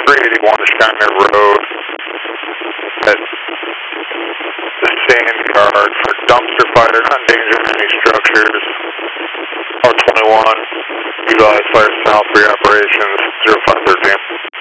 381 Shiner Road at the sand card for dumpster fire, not endangering any structures. 21, utilize fire south for your operations, 0513.